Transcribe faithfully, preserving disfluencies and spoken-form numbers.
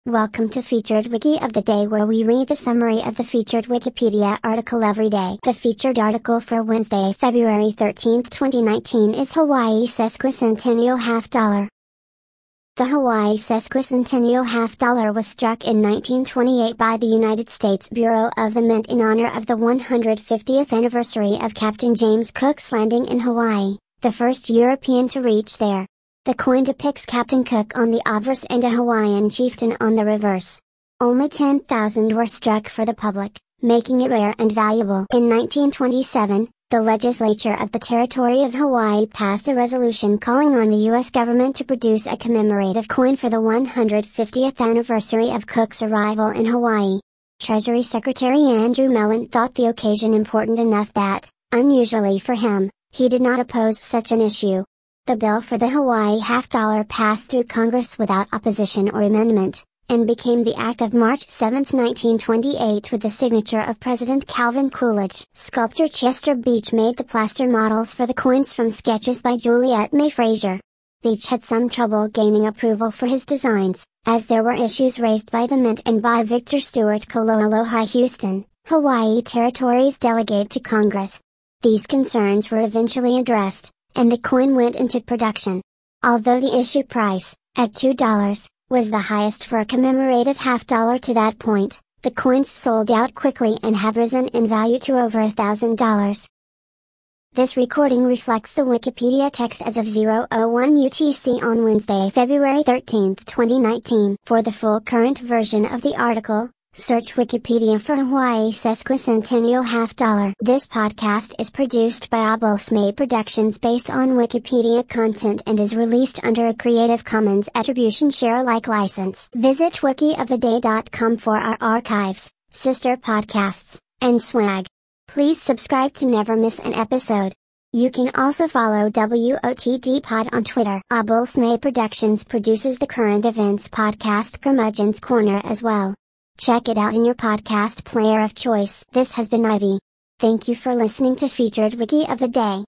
Welcome to Featured Wiki of the Day, where we read the summary of the featured Wikipedia article every day. The featured article for Wednesday, February thirteenth, twenty nineteen is Hawaii Sesquicentennial Half Dollar. The Hawaii Sesquicentennial Half Dollar was struck in nineteen twenty-eight by the United States Bureau of the Mint in honor of the one hundred fiftieth anniversary of Captain James Cook's landing in Hawaii, the first European to reach there. The coin depicts Captain Cook on the obverse and a Hawaiian chieftain on the reverse. Only ten thousand were struck for the public, making it rare and valuable. In nineteen twenty-seven, the legislature of the Territory of Hawaii passed a resolution calling on the U S government to produce a commemorative coin for the one hundred fiftieth anniversary of Cook's arrival in Hawaii. Treasury Secretary Andrew Mellon thought the occasion important enough that, unusually for him, he did not oppose such an issue. The bill for the Hawaii half dollar passed through Congress without opposition or amendment, and became the act of March seventh, nineteen twenty-eight, with the signature of President Calvin Coolidge. Sculptor Chester Beach made the plaster models for the coins from sketches by Juliet May Fraser. Beach had some trouble gaining approval for his designs, as there were issues raised by the Mint and by Victor Stewart Kaloaloha Houston, Hawaii Territory's delegate to Congress. These concerns were eventually addressed, and the coin went into production. Although the issue price, at two dollars, was the highest for a commemorative half dollar to that point, the coins sold out quickly and have risen in value to over a thousand dollars. This recording reflects the Wikipedia text as of zero oh one U T C on Wednesday, February thirteenth, twenty nineteen. For the full current version of the article, search Wikipedia for Hawaii Sesquicentennial Half Dollar. This podcast is produced by Abulsme Productions based on Wikipedia content and is released under a Creative Commons Attribution Share Alike license. Visit wiki of the day dot com for our archives, sister podcasts, and swag. Please subscribe to never miss an episode. You can also follow W O T D Pod on Twitter. Abulsme Productions produces the current events podcast Curmudgeon's Corner as well. Check it out in your podcast player of choice. This has been Ivy. Thank you for listening to Featured Wiki of the Day.